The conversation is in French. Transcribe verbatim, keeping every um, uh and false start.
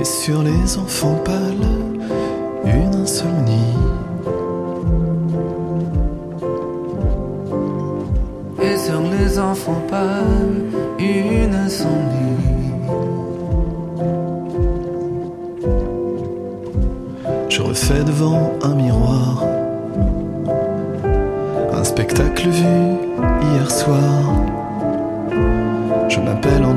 sur les enfants pâles une insomnie. Et sur les enfants pâles une insomnie. Je refais devant un miroir un spectacle vu hier soir. Je m'appelle en